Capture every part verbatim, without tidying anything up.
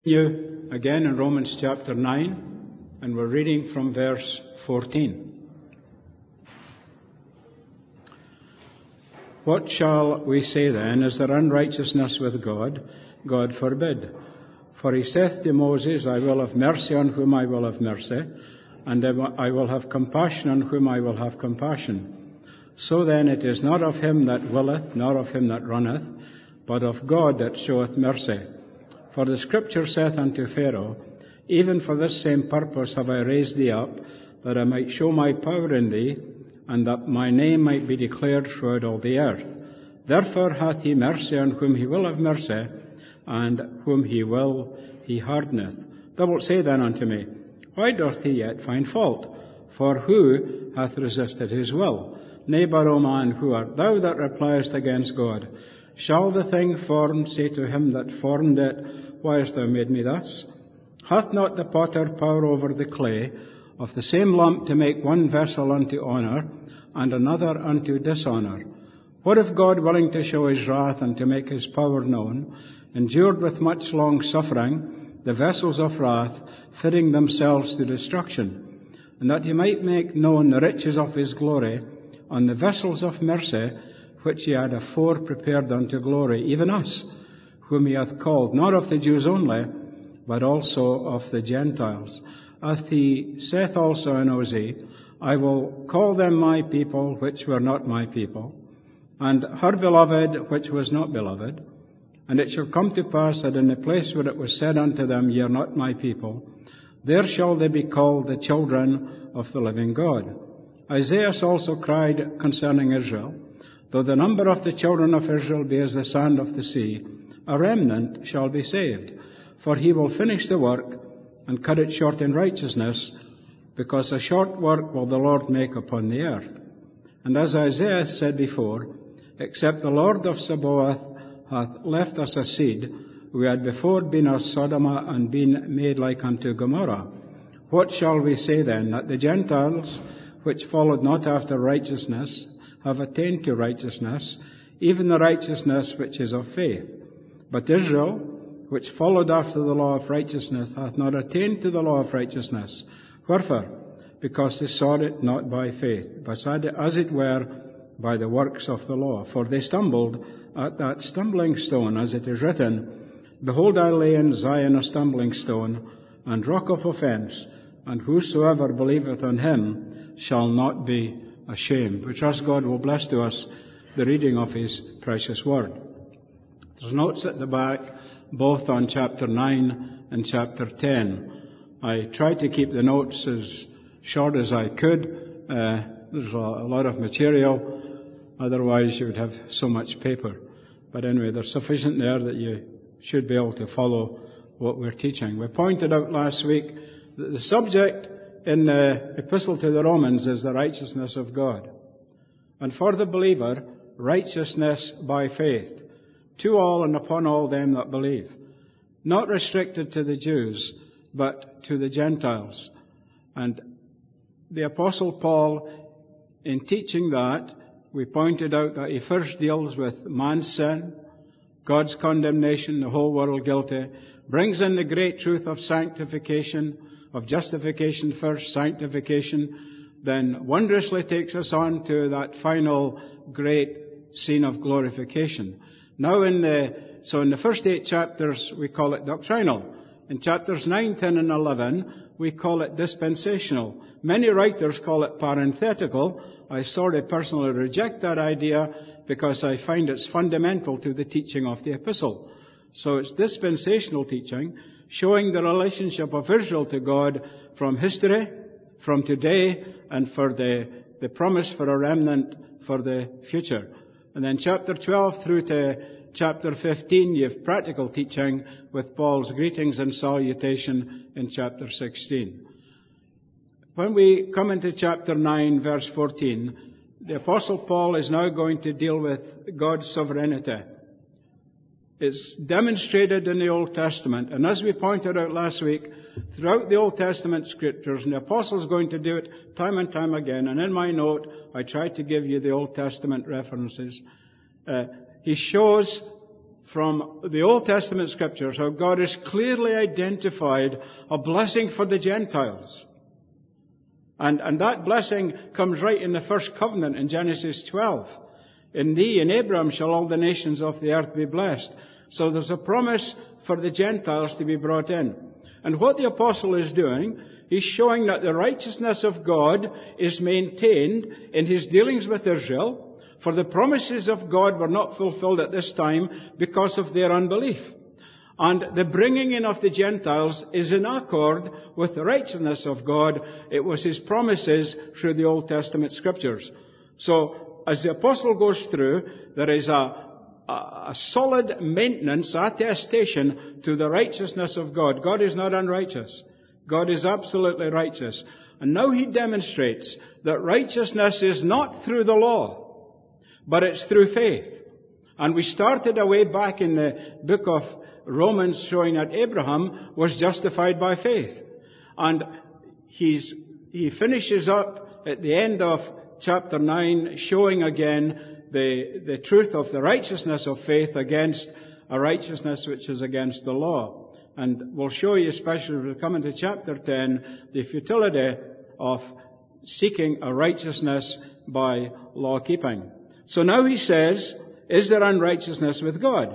You again in Romans chapter nine, and we're reading from verse fourteen. What shall we say then? Is there unrighteousness with God? God forbid. For he saith to Moses, I will have mercy on whom I will have mercy, and I will have compassion on whom I will have compassion. So then it is not of him that willeth, nor of him that runneth, but of God that showeth mercy. For the Scripture saith unto Pharaoh, Even for this same purpose have I raised thee up, that I might show my power in thee, and that my name might be declared throughout all the earth. Therefore hath he mercy on whom he will have mercy, and whom he will he hardeneth. Thou wilt say then unto me, Why doth he yet find fault? For who hath resisted his will? Nay, but, O man, who art thou that repliest against God? Shall the thing formed say to him that formed it, Why hast thou made me thus? Hath not the potter power over the clay, of the same lump to make one vessel unto honour, and another unto dishonour? What if God, willing to show his wrath and to make his power known, endured with much long suffering the vessels of wrath, fitting themselves to destruction, and that he might make known the riches of his glory on the vessels of mercy, which he had afore prepared unto glory, even us, whom he hath called, not of the Jews only, but also of the Gentiles. As he saith also in Hosea, I will call them my people, which were not my people, and her beloved, which was not beloved. And it shall come to pass that in the place where it was said unto them, Ye are not my people, there shall they be called the children of the living God. Isaiah also cried concerning Israel, Though the number of the children of Israel be as the sand of the sea, a remnant shall be saved. For he will finish the work and cut it short in righteousness, because a short work will the Lord make upon the earth. And as Isaiah said before, Except the Lord of Sabaoth hath left us a seed, we had before been as Sodom and been made like unto Gomorrah. What shall we say then? That the Gentiles, which followed not after righteousness, have attained to righteousness, even the righteousness which is of faith. But Israel, which followed after the law of righteousness, hath not attained to the law of righteousness. Wherefore? Because they sought it not by faith, but as it were by the works of the law. For they stumbled at that stumbling stone, as it is written, Behold, I lay in Zion a stumbling stone, and rock of offence, and whosoever believeth on him shall not be ashamed. We trust God will bless to us the reading of his precious word. There's notes at the back, both on chapter nine and chapter ten. I tried to keep the notes as short as I could. Uh, there's a lot of material, otherwise you would have so much paper. But anyway, there's sufficient there that you should be able to follow what we're teaching. We pointed out last week that the subject in the Epistle to the Romans is the righteousness of God. And for the believer, righteousness by faith, to all and upon all them that believe. Not restricted to the Jews, but to the Gentiles. And the Apostle Paul, in teaching that, we pointed out that he first deals with man's sin, God's condemnation, the whole world guilty, brings in the great truth of sanctification, of justification first, sanctification, then wondrously takes us on to that final great scene of glorification. Now in the, so in the first eight chapters we call it doctrinal. In chapters nine, ten and eleven we call it dispensational. Many writers call it parenthetical. I sort of personally reject that idea because I find it's fundamental to the teaching of the epistle. So it's dispensational teaching, showing the relationship of Israel to God from history, from today, and for the, the promise for a remnant for the future. And then chapter twelve through to chapter fifteen, you have practical teaching with Paul's greetings and salutation in chapter sixteen. When we come into chapter nine, verse fourteen, the Apostle Paul is now going to deal with God's sovereignty. It's demonstrated in the Old Testament. And as we pointed out last week, throughout the Old Testament scriptures, and the Apostle's going to do it time and time again, and in my note, I tried to give you the Old Testament references. Uh, he shows from the Old Testament Scriptures how God has clearly identified a blessing for the Gentiles. And, and that blessing comes right in the first covenant in Genesis twelve. In thee, in Abraham, shall all the nations of the earth be blessed. So there's a promise for the Gentiles to be brought in. And what the apostle is doing, he's showing that the righteousness of God is maintained in his dealings with Israel, for the promises of God were not fulfilled at this time because of their unbelief. And the bringing in of the Gentiles is in accord with the righteousness of God. It was his promises through the Old Testament Scriptures. So, as the apostle goes through, there is a, a, a solid maintenance, attestation to the righteousness of God. God is not unrighteous. God is absolutely righteous. And now he demonstrates that righteousness is not through the law, but it's through faith. And we started away back in the book of Romans showing that Abraham was justified by faith. And he's, he finishes up at the end of chapter nine showing again the, the truth of the righteousness of faith against a righteousness which is against the law. And we'll show you, especially when we come into chapter ten, the futility of seeking a righteousness by law keeping. So now he says, is there unrighteousness with God?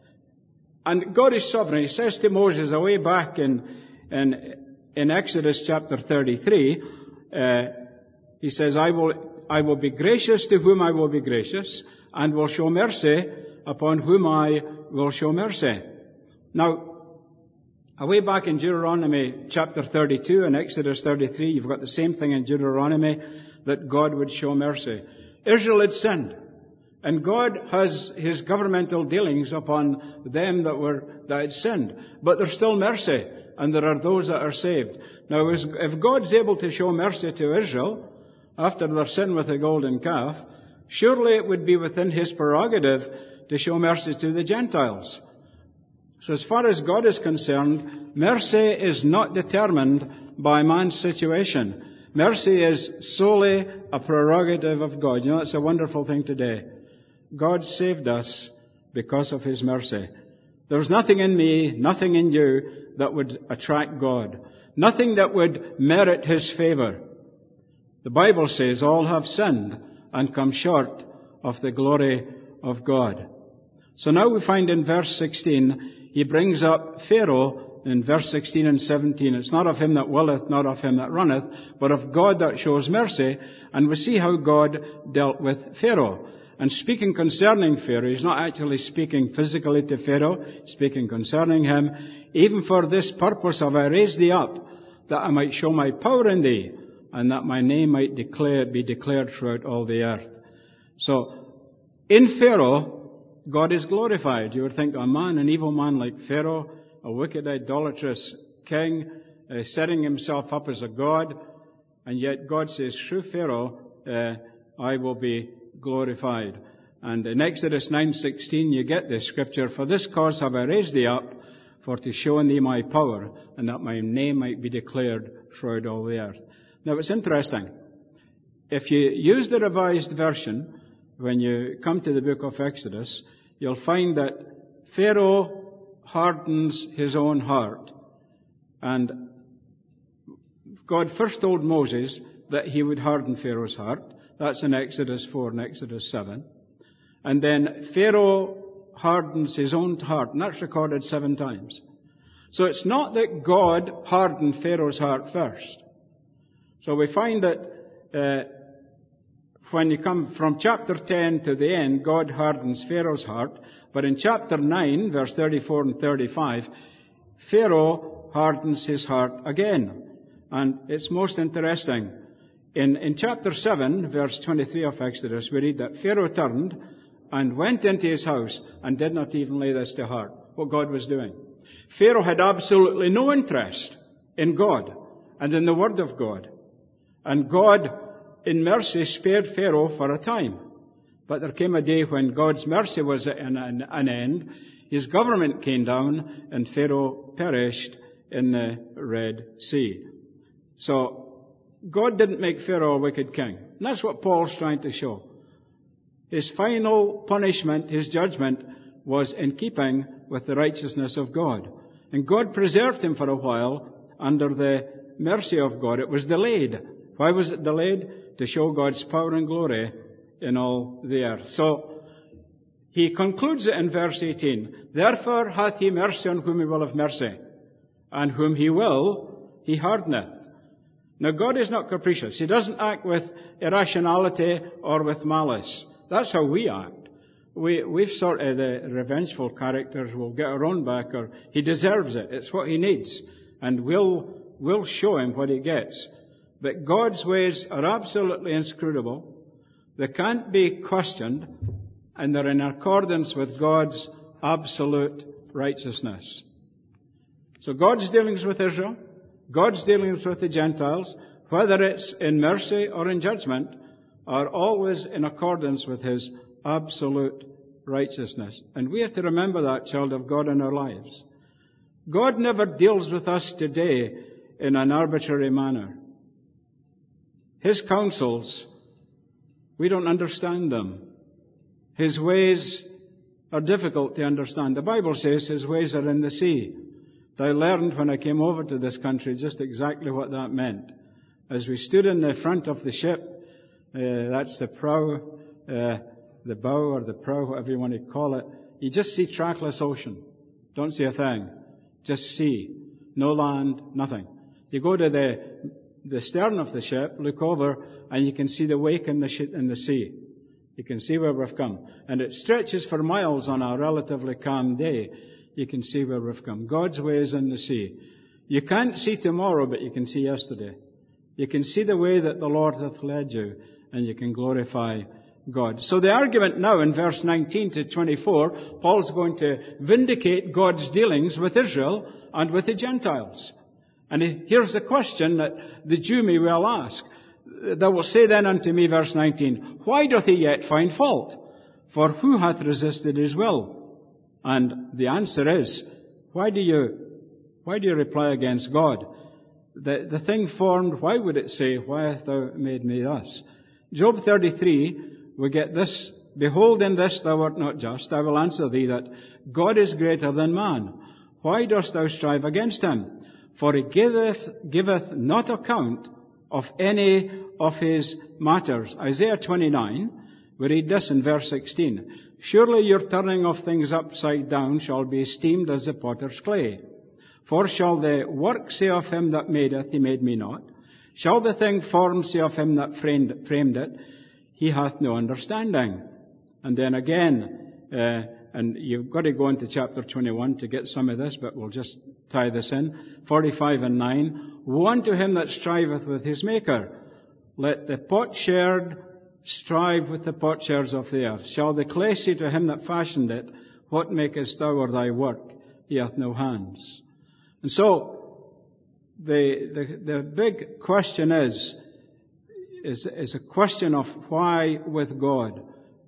And God is sovereign. He says to Moses away back in, in, in Exodus chapter thirty-three, uh, he says, I will, I will be gracious to whom I will be gracious, and will show mercy upon whom I will show mercy. Now, away back in Deuteronomy chapter thirty-two and Exodus thirty-three, you've got the same thing in Deuteronomy, that God would show mercy. Israel had sinned. And God has his governmental dealings upon them that were that had sinned. But there's still mercy, and there are those that are saved. Now, if God's able to show mercy to Israel after their sin with the golden calf, surely it would be within his prerogative to show mercy to the Gentiles. So as far as God is concerned, mercy is not determined by man's situation. Mercy is solely a prerogative of God. You know, it's a wonderful thing today. God saved us because of his mercy. There's nothing in me, nothing in you that would attract God. Nothing that would merit his favor. The Bible says all have sinned and come short of the glory of God. So now we find in verse sixteen, he brings up Pharaoh in verse sixteen and seventeen. It's not of him that willeth, not of him that runneth, but of God that shows mercy. And we see how God dealt with Pharaoh. And speaking concerning Pharaoh, he's not actually speaking physically to Pharaoh, speaking concerning him. Even for this purpose have I raised thee up, that I might show my power in thee, and that my name might declare, be declared throughout all the earth. So, in Pharaoh, God is glorified. You would think a man, an evil man like Pharaoh, a wicked, idolatrous king, uh, setting himself up as a god, and yet God says, through Pharaoh, uh, I will be glorified. And in Exodus nine sixteen, you get this scripture, for this cause have I raised thee up, for to show in thee my power, and that my name might be declared throughout all the earth. Now it's interesting. If you use the Revised Version, when you come to the book of Exodus, you'll find that Pharaoh hardens his own heart. And God first told Moses that he would harden Pharaoh's heart. That's in Exodus four and Exodus seven. And then Pharaoh hardens his own heart, and that's recorded seven times. So it's not that God hardened Pharaoh's heart first. So we find that uh, when you come from chapter ten to the end, God hardens Pharaoh's heart. But in chapter nine, verse thirty-four and thirty-five, Pharaoh hardens his heart again. And it's most interesting. In, in chapter seven, verse twenty-three of Exodus, we read that Pharaoh turned and went into his house and did not even lay this to heart, what God was doing. Pharaoh had absolutely no interest in God and in the Word of God. And God, in mercy, spared Pharaoh for a time. But there came a day when God's mercy was at an, an, an end. His government came down and Pharaoh perished in the Red Sea. So, God didn't make Pharaoh a wicked king. And that's what Paul's trying to show. His final punishment, his judgment, was in keeping with the righteousness of God. And God preserved him for a while under the mercy of God. It was delayed. Why was it delayed? To show God's power and glory in all the earth. So, he concludes it in verse eighteen. Therefore hath he mercy on whom he will have mercy, and whom he will, he hardeneth. Now, God is not capricious. He doesn't act with irrationality or with malice. That's how we act. We, we've sort of the revengeful characters. We'll get our own back, or he deserves it. It's what he needs. And we'll, we'll show him what he gets. But God's ways are absolutely inscrutable. They can't be questioned, and they're in accordance with God's absolute righteousness. So God's dealings with Israel, God's dealings with the Gentiles, whether it's in mercy or in judgment, are always in accordance with his absolute righteousness. And we have to remember that, child of God, in our lives. God never deals with us today in an arbitrary manner. His counsels, we don't understand them. His ways are difficult to understand. The Bible says his ways are in the sea. I learned when I came over to this country just exactly what that meant. As we stood in the front of the ship, uh, that's the prow, uh, the bow or the prow, whatever you want to call it, you just see trackless ocean. Don't see a thing. Just sea. No land, nothing. You go to the the stern of the ship, look over, and you can see the wake in the, sh- in the sea. You can see where we've come. And it stretches for miles on a relatively calm day. You can see where we've come. God's way is in the sea. You can't see tomorrow, but you can see yesterday. You can see the way that the Lord hath led you, and you can glorify God. So the argument now in verse nineteen to twenty-four, Paul's going to vindicate God's dealings with Israel and with the Gentiles. And here's the question that the Jew may well ask. They will say then unto me, verse nineteen, why doth he yet find fault? For who hath resisted his will? And the answer is, why do you, why do you reply against God? The, the thing formed, why would it say, why hast thou made me thus? Job thirty-three, we get this, behold, in this thou art not just. I will answer thee that God is greater than man. Why dost thou strive against him? For he giveth, giveth not account of any of his matters. Isaiah twenty-nine, we read this in verse sixteen. Surely your turning of things upside down shall be esteemed as the potter's clay. For shall the work say of him that madeth, he made me not? Shall the thing formed say of him that framed, framed it, he hath no understanding? And then again, uh, and you've got to go into chapter twenty-one to get some of this, but we'll just tie this in. forty-five and nine. Woe unto him that striveth with his Maker. Let the potsherd strive with the potsherds of the earth. Shall the clay say to him that fashioned it, what makest thou or thy work? He hath no hands. And so, the, the, the big question is, is, is a question of why with God.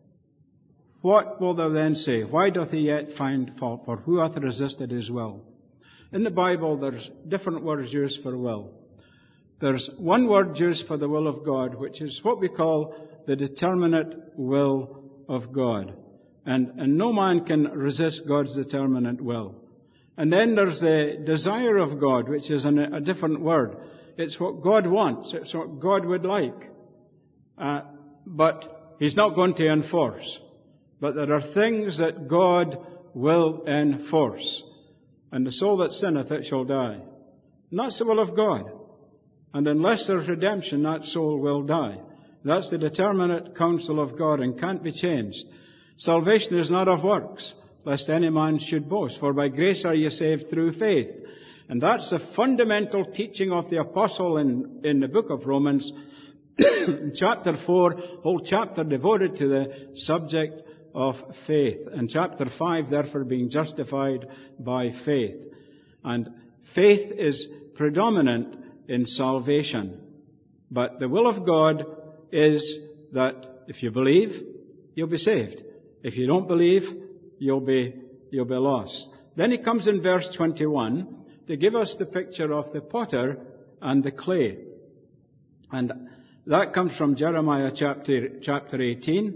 What will thou then say? Why doth he yet find fault? For who hath resisted his will? In the Bible, there's different words used for will. There's one word used for the will of God, which is what we call the determinate will of God. And, and no man can resist God's determinate will. And then there's the desire of God, which is an, a different word. It's what God wants. It's what God would like. Uh, but he's not going to enforce. But there are things that God will enforce. And the soul that sinneth, it shall die. And that's the will of God. And unless there's redemption, that soul will die. That's the determinate counsel of God and can't be changed. Salvation is not of works, lest any man should boast. For by grace are ye saved through faith. And that's the fundamental teaching of the apostle in, in the book of Romans. Chapter four, whole chapter devoted to the subject of faith. And chapter five, therefore, being justified by faith. And faith is predominant in salvation. But the will of God is that if you believe, you'll be saved. If you don't believe, you'll be, you'll be lost. Then he comes in verse twenty-one to give us the picture of the potter and the clay. And that comes from Jeremiah chapter, chapter eighteen.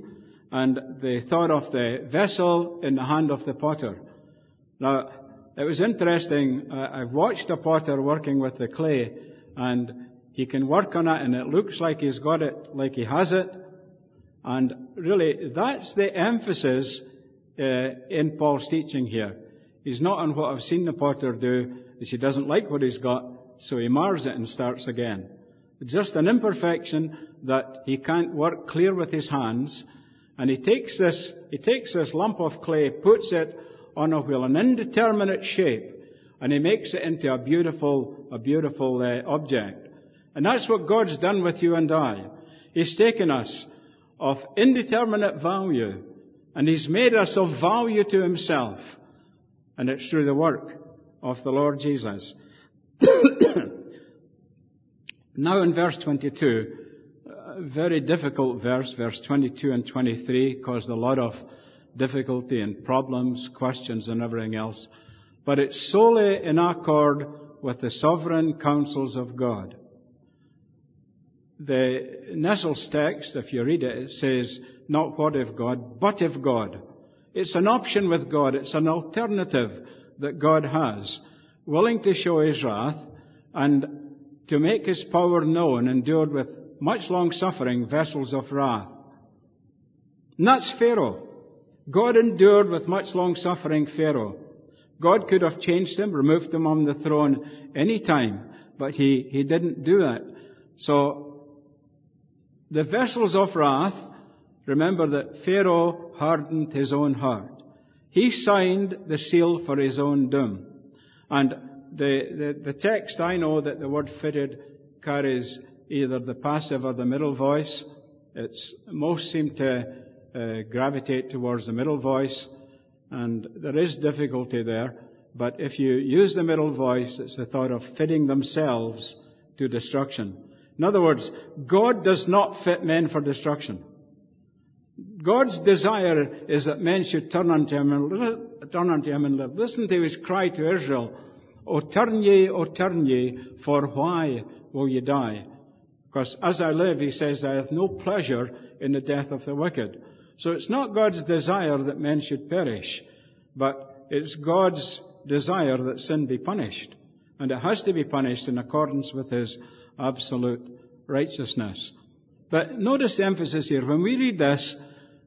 and they thought of the vessel in the hand of the potter. Now, it was interesting. I've watched a potter working with the clay, and he can work on it, and it looks like he's got it, like he has it. And really, that's the emphasis uh, in Paul's teaching here. He's not on what I've seen the potter do, is he doesn't like what he's got, so he mars it and starts again. It's just an imperfection that he can't work clear with his hands, and he takes this, he takes this lump of clay, puts it on a wheel, an indeterminate shape, and he makes it into a beautiful, a beautiful uh, object. And that's what God's done with you and I. He's taken us of indeterminate value, and He's made us of value to Himself. And it's through the work of the Lord Jesus. Now in verse twenty-two, a very difficult verse, verse twenty-two and twenty-three, caused a lot of difficulty and problems, questions and everything else. But it's solely in accord with the sovereign counsels of God. The Nestle's text, if you read it, it says, not what if God, but if God. It's an option with God. It's an alternative that God has, willing to show His wrath and to make His power known, endured with much long-suffering vessels of wrath. And that's Pharaoh. God endured with much long-suffering Pharaoh. God could have changed him, removed him on the throne any time, but He, he didn't do that. So, the vessels of wrath, remember that Pharaoh hardened his own heart. He signed the seal for his own doom. And the, the, the text, I know that the word fitted carries either the passive or the middle voice. It's, most seem to uh, gravitate towards the middle voice, and there is difficulty there. But if you use the middle voice, it's the thought of fitting themselves to destruction. In other words, God does not fit men for destruction. God's desire is that men should turn unto Him and turn unto Him and live. Listen to His cry to Israel, O turn ye, O turn ye, for why will ye die? Because as I live, He says, I have no pleasure in the death of the wicked. So it's not God's desire that men should perish, but it's God's desire that sin be punished. And it has to be punished in accordance with His absolute righteousness. But notice the emphasis here. When we read this,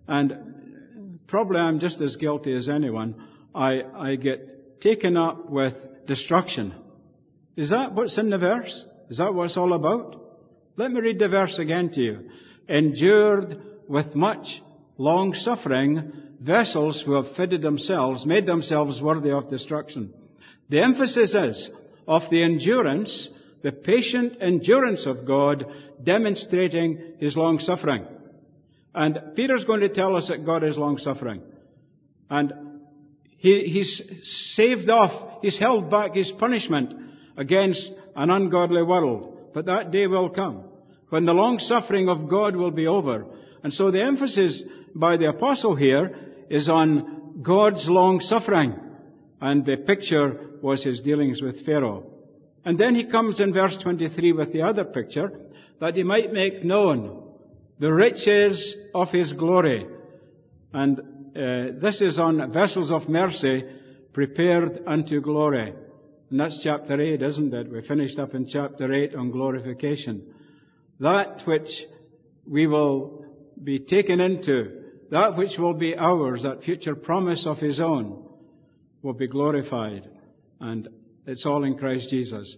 and probably I'm just as guilty as anyone, I, I get taken up with destruction. Is that what's in the verse? Is that what it's all about? Let me read the verse again to you. Endured with much long suffering, vessels who have fitted themselves, made themselves worthy of destruction. The emphasis is of the endurance, the patient endurance of God, demonstrating His long suffering. And Peter's going to tell us that God is long suffering. And he, he's saved off, he's held back his punishment against an ungodly world. But that day will come when the long suffering of God will be over. And so the emphasis by the apostle here is on God's long suffering. And the picture was his dealings with Pharaoh. And then he comes in verse twenty-three with the other picture, that he might make known the riches of his glory. And uh, this is on vessels of mercy prepared unto glory. And that's chapter eight, isn't it? We finished up in chapter eight on glorification. That which we will be taken into, that which will be ours, that future promise of His own, will be glorified. And it's all in Christ Jesus.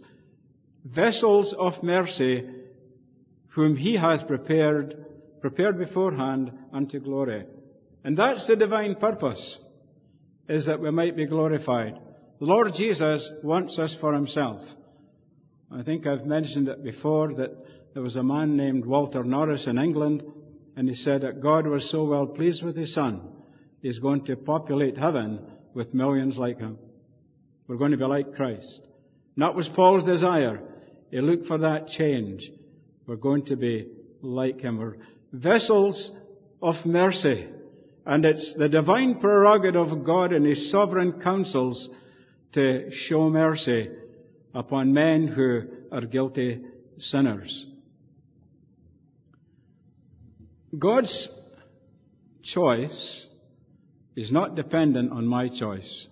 Vessels of mercy, whom He hath prepared, prepared beforehand unto glory. And that's the divine purpose, is that we might be glorified. The Lord Jesus wants us for Himself. I think I've mentioned it before, that there was a man named Walter Norris in England, and he said that God was so well pleased with His Son, He's going to populate heaven with millions like Him. We're going to be like Christ. And that was Paul's desire. He looked for that change. We're going to be like Him. We're vessels of mercy. And it's the divine prerogative of God and His sovereign counsels to show mercy upon men who are guilty sinners. God's choice is not dependent on my choice.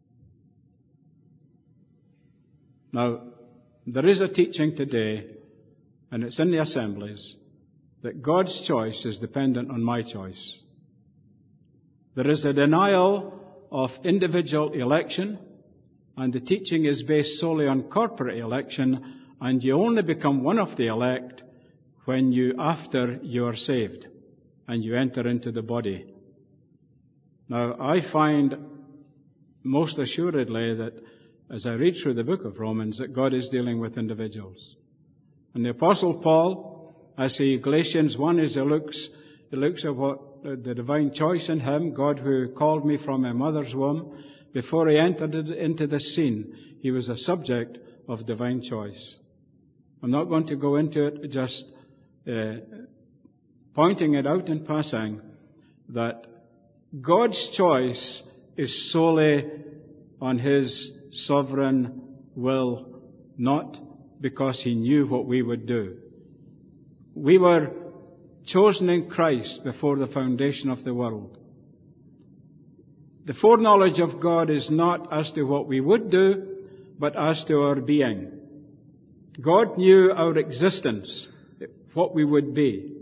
Now, there is a teaching today, and it's in the assemblies, that God's choice is dependent on my choice. There is a denial of individual election, and the teaching is based solely on corporate election, and you only become one of the elect when you, after you are saved, and you enter into the body. Now, I find most assuredly that as I read through the book of Romans, that God is dealing with individuals. And the Apostle Paul, I see Galatians one, as he looks, he looks at what the divine choice in him, God who called me from my mother's womb. Before he entered into this scene, he was a subject of divine choice. I'm not going to go into it, just uh, pointing it out in passing, that God's choice is solely on His sovereign will, not because He knew what we would do. We were chosen in Christ before the foundation of the world. The foreknowledge of God is not as to what we would do, but as to our being. God knew our existence, what we would be.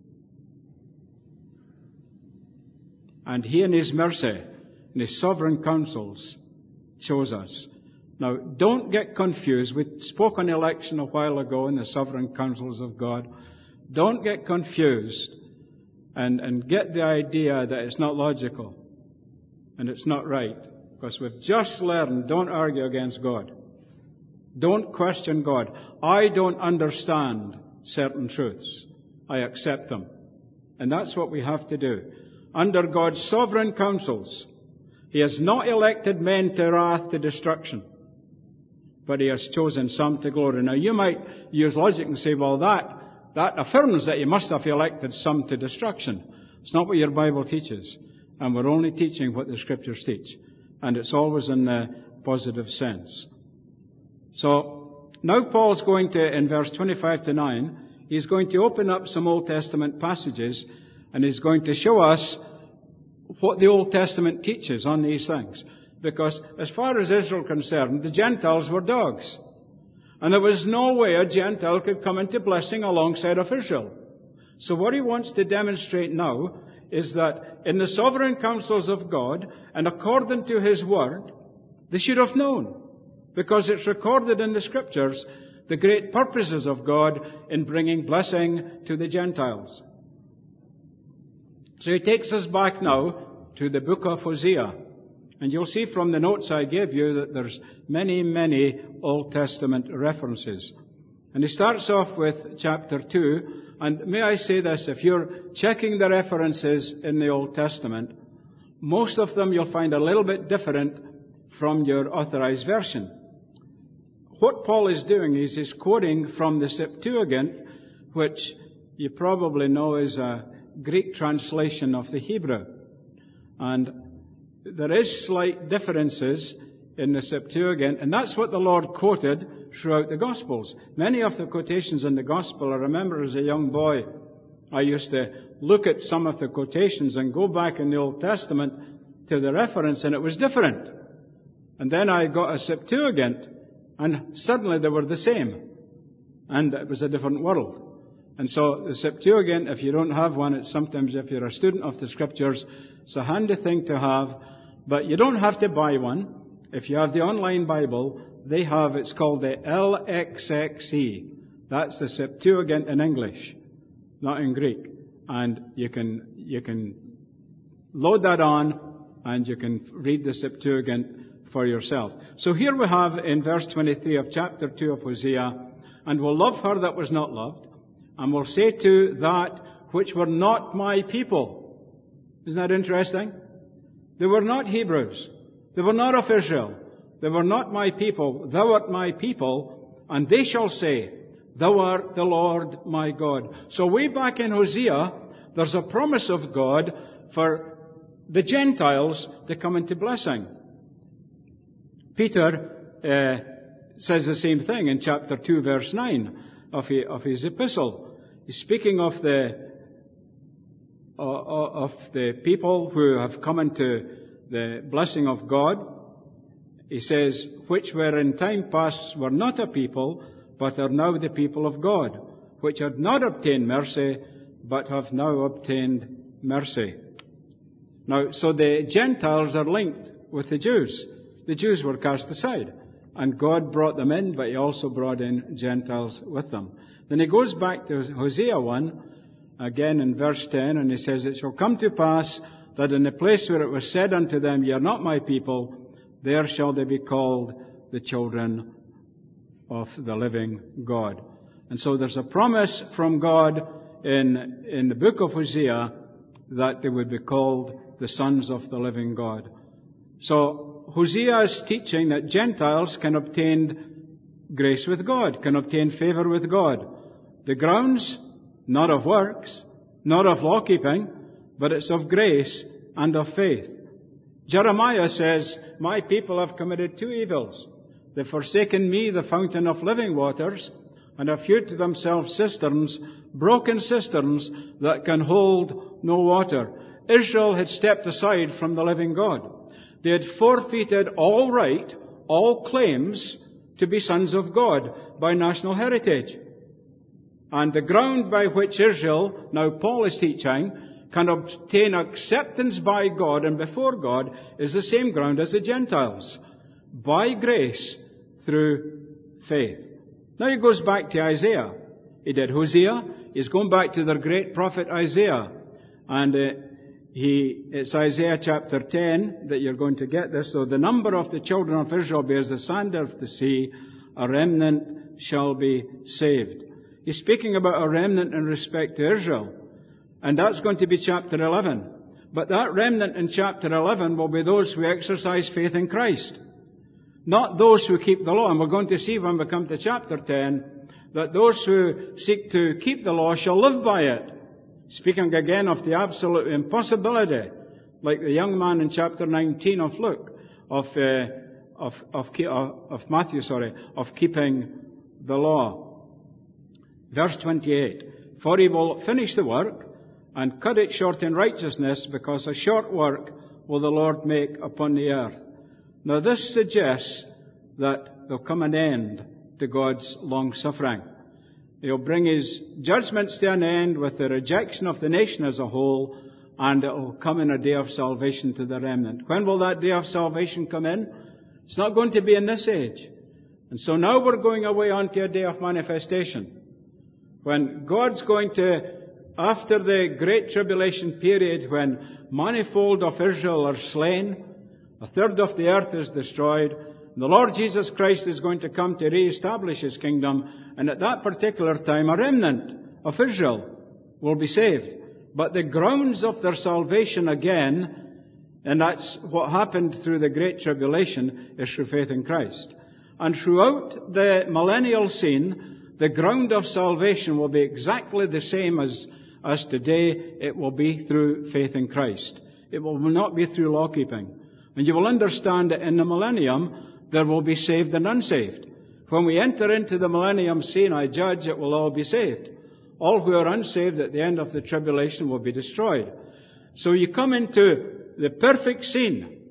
And He in His mercy, in His sovereign counsels, chose us. Now, don't get confused. We spoke on election a while ago in the sovereign counsels of God. Don't get confused and, and get the idea that it's not logical and it's not right. Because we've just learned, don't argue against God. Don't question God. I don't understand certain truths. I accept them. And that's what we have to do. Under God's sovereign counsels, He has not elected men to wrath, to destruction, but He has chosen some to glory. Now, you might use logic and say, well, that, that affirms that He must have elected some to destruction. It's not what your Bible teaches. And we're only teaching what the Scriptures teach. And it's always in a positive sense. So, now Paul's going to, in verse twenty-five to nine, he's going to open up some Old Testament passages, and he's going to show us what the Old Testament teaches on these things. Because as far as Israel concerned, the Gentiles were dogs. And there was no way a Gentile could come into blessing alongside of Israel. So what he wants to demonstrate now is that in the sovereign counsels of God, and according to His word, they should have known. Because it's recorded in the Scriptures, the great purposes of God in bringing blessing to the Gentiles. So he takes us back now to the book of Hosea. And you'll see from the notes I gave you that there's many, many Old Testament references. And he starts off with chapter two. And may I say this, if you're checking the references in the Old Testament, most of them you'll find a little bit different from your authorized version. What Paul is doing is he's quoting from the Septuagint, which you probably know is a Greek translation of the Hebrew. And there is slight differences in the Septuagint, and that's what the Lord quoted throughout the Gospels. Many of the quotations in the Gospel, I remember as a young boy, I used to look at some of the quotations and go back in the Old Testament to the reference, and it was different. And then I got a Septuagint, and suddenly they were the same. And it was a different world. And so the Septuagint, if you don't have one, it's sometimes, if you're a student of the Scriptures, it's a handy thing to have. But you don't have to buy one. If you have the online Bible, they have, it's called the L X X E. That's the Septuagint in English, not in Greek. And you can, you can load that on, and you can read the Septuagint for yourself. So here we have in verse twenty-three of chapter two of Hosea, and will love her that was not loved, and will say to that which were not my people. Isn't that interesting? They were not Hebrews. They were not of Israel. They were not my people. Thou art my people, and they shall say, Thou art the Lord my God. So way back in Hosea, there's a promise of God for the Gentiles to come into blessing. Peter uh, says the same thing in chapter two, verse nine of his, of his epistle. He's speaking of the of the people who have come into the blessing of God. He says, which were in time past were not a people, but are now the people of God, which had not obtained mercy, but have now obtained mercy. Now, so the Gentiles are linked with the Jews. The Jews were cast aside, and God brought them in, but He also brought in Gentiles with them. Then He goes back to Hosea one, again in verse ten, and He says, it shall come to pass that in the place where it was said unto them, ye are not my people, there shall they be called the children of the living God. And so there's a promise from God in, in the book of Hosea that they would be called the sons of the living God. So Hosea is teaching that Gentiles can obtain grace with God, can obtain favor with God. The grounds, not of works, not of law keeping, but it's of grace and of faith. Jeremiah says, my people have committed two evils. They've forsaken me, the fountain of living waters, and have hewed to themselves cisterns, broken cisterns that can hold no water. Israel had stepped aside from the living God. They had forfeited all right, all claims to be sons of God by national heritage. And the ground by which Israel, now Paul is teaching, can obtain acceptance by God and before God is the same ground as the Gentiles. By grace, through faith. Now he goes back to Isaiah. He did Hosea. He's going back to their great prophet Isaiah. And uh, he, it's Isaiah chapter ten that you're going to get this. So the number of the children of Israel be as the sand of the sea. A remnant shall be saved. He's speaking about a remnant in respect to Israel. And that's going to be chapter eleven. But that remnant in chapter eleven will be those who exercise faith in Christ. Not those who keep the law. And we're going to see when we come to chapter ten that those who seek to keep the law shall live by it. Speaking again of the absolute impossibility, like the young man in chapter nineteen of Luke, of, uh, of, of, of Matthew, sorry, of keeping the law. Verse twenty-eight, for he will finish the work and cut it short in righteousness, because a short work will the Lord make upon the earth. Now this suggests that there'll come an end to God's long-suffering. He'll bring His judgments to an end with the rejection of the nation as a whole, and it will come in a day of salvation to the remnant. When will that day of salvation come in? It's not going to be in this age. And so now we're going away onto a day of manifestation, when God's going to, after the Great Tribulation period, when manifold of Israel are slain, a third of the earth is destroyed, the Lord Jesus Christ is going to come to re-establish His kingdom, and at that particular time a remnant of Israel will be saved. But the grounds of their salvation again, and that's what happened through the Great Tribulation, is through faith in Christ. And throughout the millennial scene, the ground of salvation will be exactly the same as, as today. It will be through faith in Christ. It will not be through law keeping. And you will understand that in the millennium, there will be saved and unsaved. When we enter into the millennium scene, I judge it will all be saved. All who are unsaved at the end of the tribulation will be destroyed. So you come into the perfect scene. one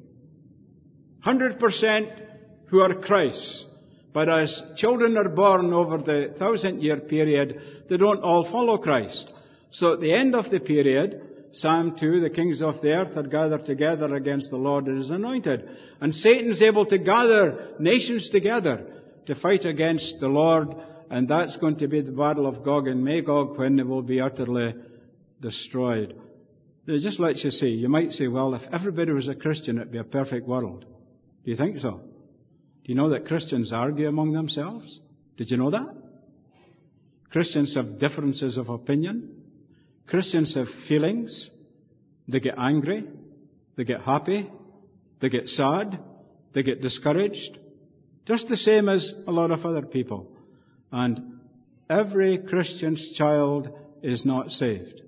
hundred percent who are Christ's. But as children are born over the thousand-year period, they don't all follow Christ. So at the end of the period, Psalm two, the kings of the earth are gathered together against the Lord and His anointed. And Satan's able to gather nations together to fight against the Lord. And that's going to be the battle of Gog and Magog, when they will be utterly destroyed. It just lets you see. You might say, well, if everybody was a Christian, it'd be a perfect world. Do you think so? Do you know that Christians argue among themselves? Did you know that? Christians have differences of opinion. Christians have feelings. They get angry. They get happy. They get sad. They get discouraged. Just the same as a lot of other people. And every Christian's child is not saved.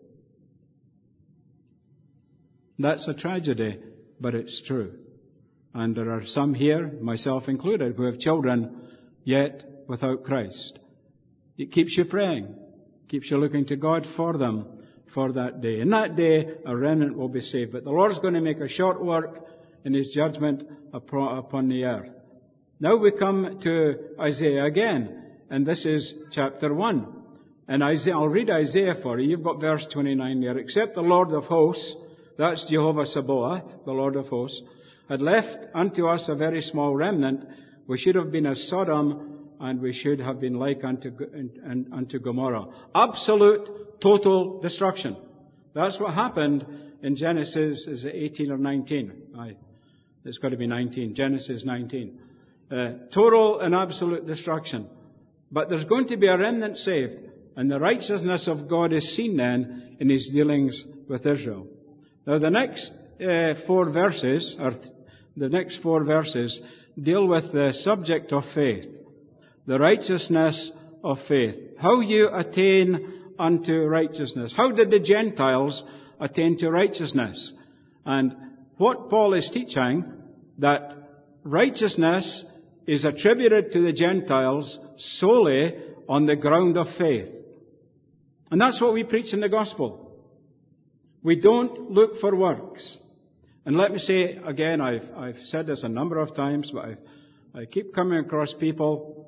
That's a tragedy, but it's true. And there are some here, myself included, who have children yet without Christ. It keeps you praying. Keeps you looking to God for them, for that day. In that day, a remnant will be saved. But the Lord's going to make a short work in His judgment upon the earth. Now we come to Isaiah again, and this is chapter one. And Isaiah, I'll read Isaiah for you. You've got verse twenty-nine there. Except the Lord of hosts, that's Jehovah Sabaoth, the Lord of hosts, had left unto us a very small remnant, we should have been as Sodom, and we should have been like unto, unto Gomorrah. Absolute, total destruction. That's what happened in Genesis, is it eighteen or nineteen? Aye, it's got to be nineteen. Genesis nineteen. Uh, total and absolute destruction. But there's going to be a remnant saved, and the righteousness of God is seen then in His dealings with Israel. Now the next uh, four verses, or th- the next four verses, deal with the subject of faith. The righteousness of faith. How you attain unto righteousness. How did the Gentiles attain to righteousness? And what Paul is teaching, that righteousness is attributed to the Gentiles solely on the ground of faith. And that's what we preach in the gospel. We don't look for works. And let me say again, I've, I've said this a number of times, but I've, I keep coming across people,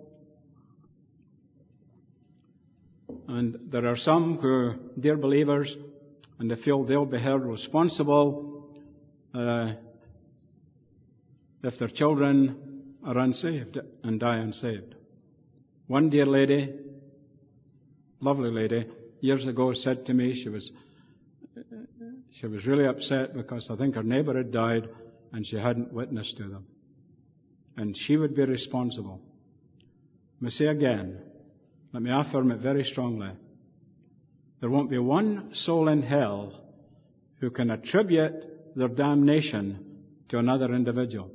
and there are some who, dear believers, and they feel they'll be held responsible uh, if their children are unsaved and die unsaved. One dear lady, lovely lady, years ago said to me she was she was really upset because I think her neighbour had died and she hadn't witnessed to them. And she would be responsible. Let me say again, let me affirm it very strongly. There won't be one soul in hell who can attribute their damnation to another individual.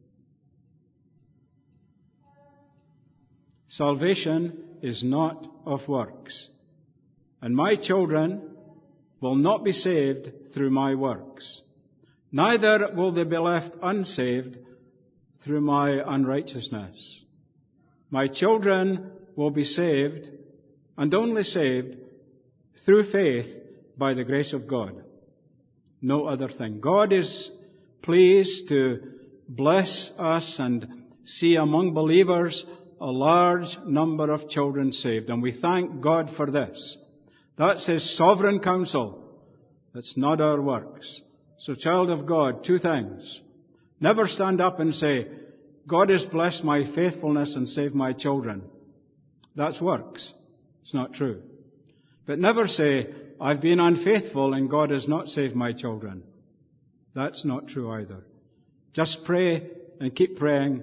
Salvation is not of works. And my children will not be saved through my works. Neither will they be left unsaved through my unrighteousness. My children will be saved, and only saved, through faith by the grace of God. No other thing. God is pleased to bless us and see among believers a large number of children saved. And we thank God for this. That's His sovereign counsel. That's not our works. So, child of God, two things. Never stand up and say, God has blessed my faithfulness and saved my children. That's works. It's not true. But never say, I've been unfaithful and God has not saved my children. That's not true either. Just pray and keep praying.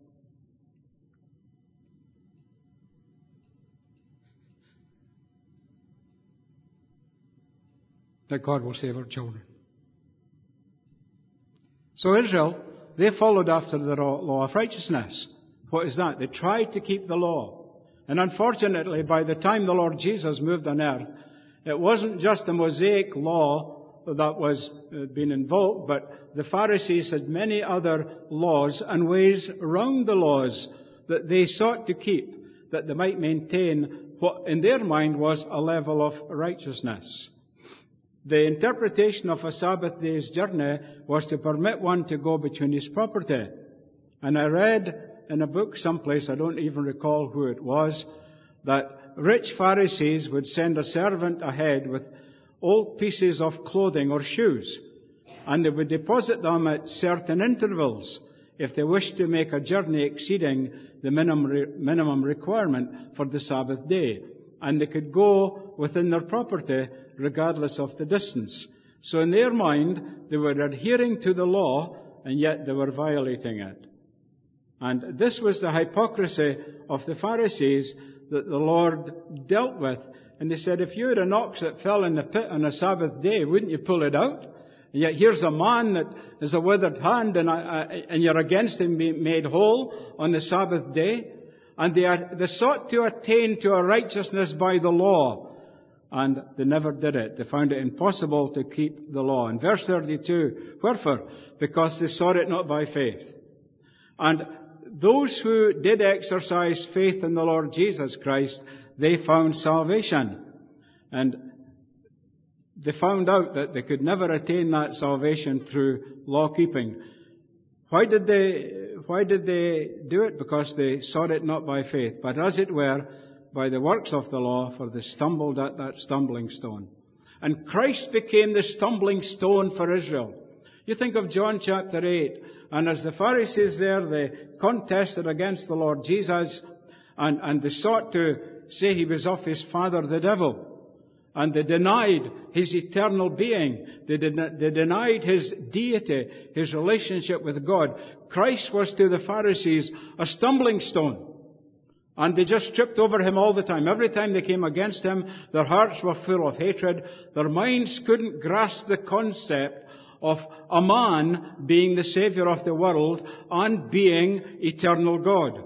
That God will save our children. So Israel, they followed after the law of righteousness. What is that? They tried to keep the law. And unfortunately, by the time the Lord Jesus moved on earth, it wasn't just the Mosaic law that was being invoked, but the Pharisees had many other laws and ways around the laws that they sought to keep, that they might maintain what in their mind was a level of righteousness. The interpretation of a Sabbath day's journey was to permit one to go between his property. And I read in a book someplace, I don't even recall who it was, that rich Pharisees would send a servant ahead with old pieces of clothing or shoes, and they would deposit them at certain intervals if they wished to make a journey exceeding the minimum, minimum requirement for the Sabbath day. And they could go within their property regardless of the distance. So in their mind, they were adhering to the law, and yet they were violating it. And this was the hypocrisy of the Pharisees that the Lord dealt with. And they said, if you had an ox that fell in the pit on a Sabbath day, wouldn't you pull it out? And yet here's a man that has a withered hand, and, uh, and you're against him being made whole on the Sabbath day. And they, are, they sought to attain to a righteousness by the law. And they never did it. They found it impossible to keep the law. In verse thirty-two, wherefore? Because they sought it not by faith. And those who did exercise faith in the Lord Jesus Christ, they found salvation. And they found out that they could never attain that salvation through law-keeping. Why did they, why did they do it? Because they sought it not by faith, but as it were, by the works of the law, for they stumbled at that stumbling stone. And Christ became the stumbling stone for Israel. You think of John chapter eight, and as the Pharisees there, they contested against the Lord Jesus, and, and they sought to say he was of his father, the devil. And they denied his eternal being. They, did, they denied his deity, his relationship with God. Christ was to the Pharisees a stumbling stone. And they just tripped over him all the time. Every time they came against him, their hearts were full of hatred. Their minds couldn't grasp the concept of a man being the Savior of the world and being eternal God.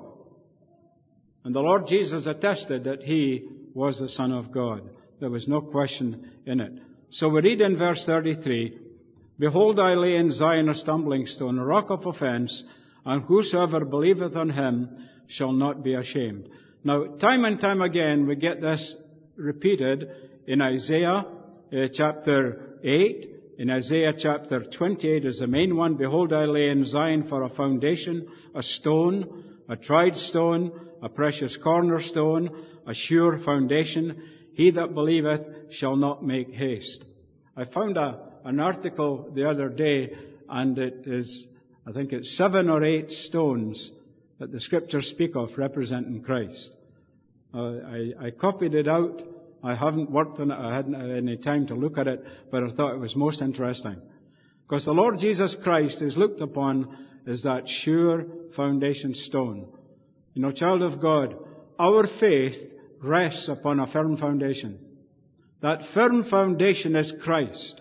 And the Lord Jesus attested that he was the Son of God. There was no question in it. So we read in verse thirty-three, Behold, I lay in Zion a stumbling stone, a rock of offence, and whosoever believeth on him shall not be ashamed. Now, time and time again, we get this repeated in Isaiah uh, chapter eight. In Isaiah chapter twenty-eight is the main one. Behold, I lay in Zion for a foundation, a stone, a tried stone, a precious cornerstone, a sure foundation. He that believeth shall not make haste. I found a, an article the other day, and it is, I think it's seven or eight stones that the Scriptures speak of representing Christ. Uh, I, I copied it out. I haven't worked on it. I hadn't had any time to look at it, but I thought it was most interesting. Because the Lord Jesus Christ is looked upon as that sure foundation stone. You know, child of God, our faith rests upon a firm foundation. That firm foundation is Christ.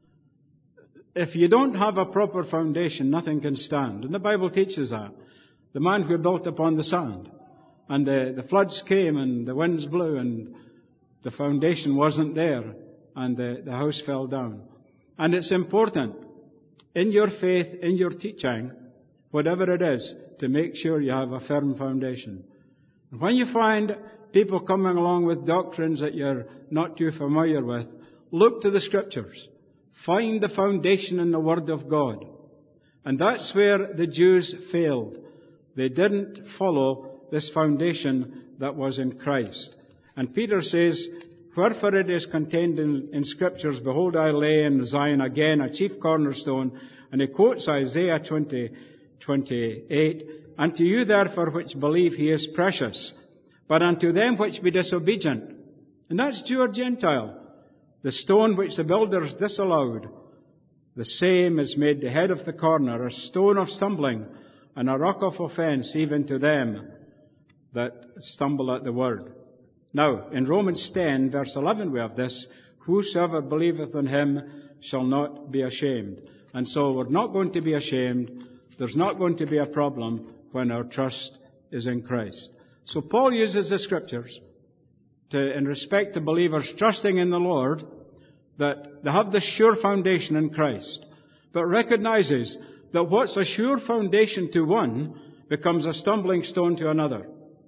If you don't have a proper foundation, nothing can stand. And the Bible teaches that. The man who built upon the sand, and the, the floods came, and the winds blew, and the foundation wasn't there, and the, the house fell down. And it's important, in your faith, in your teaching, whatever it is, to make sure you have a firm foundation. And when you find people coming along with doctrines that you're not too familiar with, look to the Scriptures. Find the foundation in the Word of God. And that's where the Jews failed. They didn't follow this foundation that was in Christ. And Peter says, Wherefore it is contained in, in Scriptures, Behold, I lay in Zion again a chief cornerstone. And he quotes Isaiah twenty, twenty-eight, Unto you therefore which believe he is precious, but unto them which be disobedient. And that's Jew or Gentile. The stone which the builders disallowed, the same is made the head of the corner, a stone of stumbling, and a rock of offence even to them that stumble at the word. Now, in Romans ten, verse eleven, we have this, Whosoever believeth on him shall not be ashamed. And so we're not going to be ashamed. There's not going to be a problem when our trust is in Christ. So Paul uses the Scriptures to, in respect to believers trusting in the Lord, that they have the sure foundation in Christ, but recognizes that what's a sure foundation to one becomes a stumbling stone to another.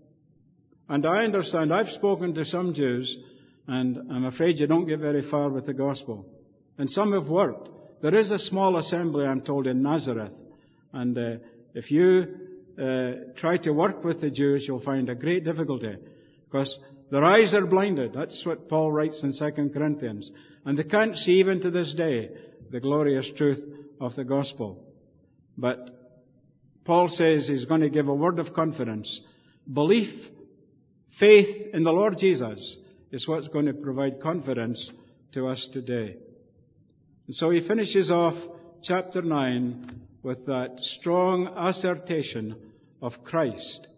And I understand, I've spoken to some Jews, and I'm afraid you don't get very far with the gospel. And some have worked. There is a small assembly, I'm told, in Nazareth. And uh, if you uh, try to work with the Jews, you'll find a great difficulty, because their eyes are blinded. That's what Paul writes in Second Corinthians. And they can't see even to this day the glorious truth of the gospel. But Paul says he's going to give a word of confidence. Belief, faith in the Lord Jesus is what's going to provide confidence to us today. And so he finishes off chapter nine with that strong assertion of Christ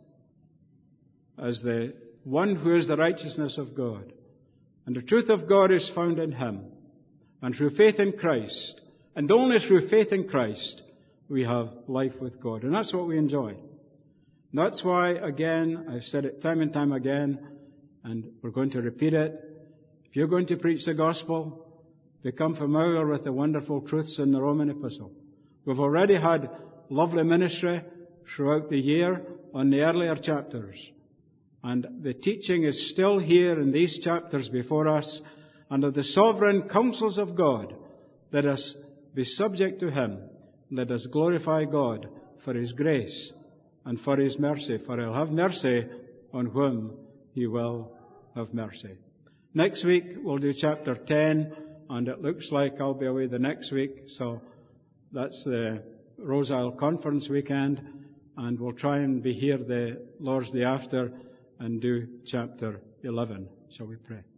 as the one who is the righteousness of God. And the truth of God is found in him. And through faith in Christ, and only through faith in Christ, we have life with God. And that's what we enjoy. And that's why, again, I've said it time and time again, and we're going to repeat it. If you're going to preach the gospel, become familiar with the wonderful truths in the Roman epistle. We've already had lovely ministry throughout the year on the earlier chapters. And the teaching is still here in these chapters before us. under the sovereign counsels of God. Let us be subject to him. Let us glorify God for his grace and for his mercy, for he'll have mercy on whom he will have mercy. Next week we'll do chapter ten, and it looks like I'll be away the next week, so that's the Rose Isle Conference weekend, and we'll try and be here the Lord's Day after and do chapter eleven. Shall we pray?